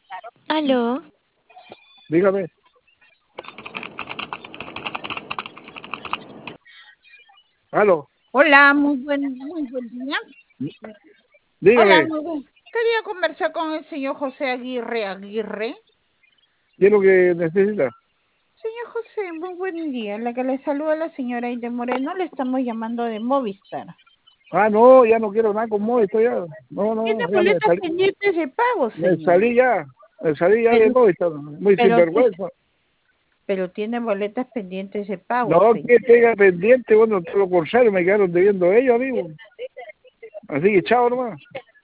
Aló. Dígame. Aló. Hola, muy buen día. Hola, Dígame. Quería conversar con el señor José Aguirre. ¿Qué es lo que necesita? Señor José, muy buen día. La que le saluda la señora Aide Moreno, le estamos llamando de Movistar. Ah, no, ya no quiero nada con Movistar ya. Tiene No, ya boletas pendientes de pago, me señor. salí ya. Me salí ya de Pero, Movistar. Muy pero, sinvergüenza. pero tiene boletas pendientes de pago, No, señor. que tenga pendiente, bueno, todo lo contrario, me quedaron debiendo ellos, amigo. Así que chao nomás.